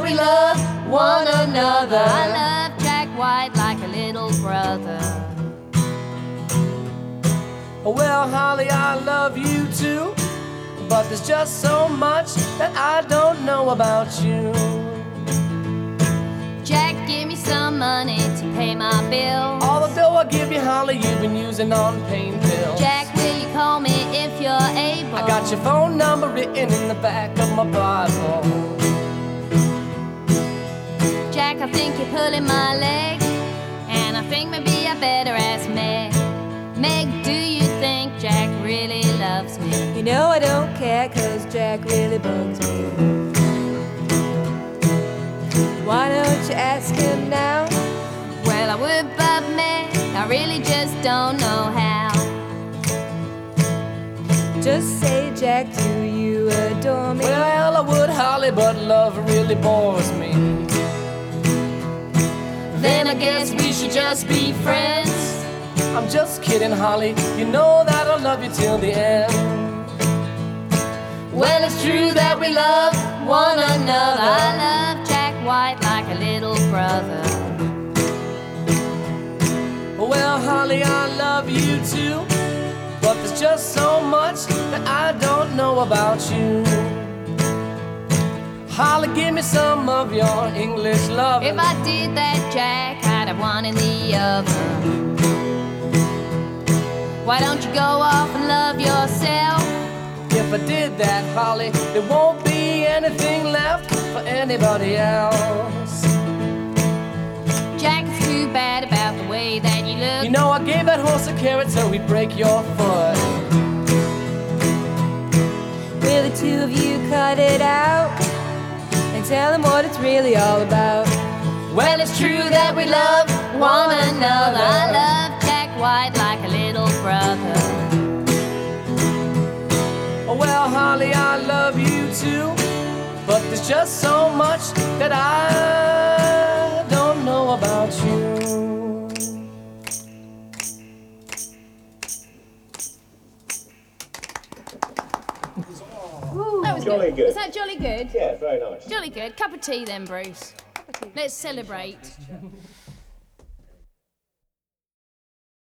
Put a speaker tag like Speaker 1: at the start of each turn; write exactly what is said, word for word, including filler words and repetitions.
Speaker 1: we love one another.
Speaker 2: I love Jack White like a little brother.
Speaker 1: Well, Holly, I love you too, but there's just so much that I don't know about you.
Speaker 2: Jack, give me some money to pay my bills.
Speaker 1: All the dough I give you, Holly, you've been using on pain pills.
Speaker 2: Jack, will you call me if you're able?
Speaker 1: I got your phone number written in the back of my Bible.
Speaker 2: Jack, I think you're pulling my leg, and I think maybe I better ask Meg. Meg, do you think Jack really loves me?
Speaker 3: You know I don't care, cause Jack really bugs me. Why don't you ask him now?
Speaker 2: Well, I would, but Meg, I really just don't know how.
Speaker 3: Just say, Jack, do you adore me?
Speaker 1: Well, I would, Holly, but love really bores me.
Speaker 2: Then I guess we should just be friends.
Speaker 1: I'm just kidding, Holly, you know that I'll love you till the end.
Speaker 2: Well, it's true that we love one another. I love Jack White like a little brother.
Speaker 1: Well, Holly, I love you too, but there's just so much that I don't know about you. Holly, give me some of your English love.
Speaker 2: If I did that, Jack, I'd have one in the oven. Why don't you go off and love yourself?
Speaker 1: If I did that, Holly, there won't be anything left for anybody else.
Speaker 2: Jack, it's too bad about the way that you look.
Speaker 1: You know I gave that horse a carrot so he'd break your foot.
Speaker 3: Will the two of you cut it out and tell him what it's really all about?
Speaker 2: Well, it's true that we love one another. I love Jack White like a little brother.
Speaker 1: Oh, well, Holly, I love you too, but there's just so much that I don't know about you.
Speaker 4: That was
Speaker 5: Jolly
Speaker 4: good.
Speaker 5: good.
Speaker 4: Was that jolly good?
Speaker 5: Yeah, very nice.
Speaker 4: Jolly good. Cup of tea then, Bruce. Let's celebrate.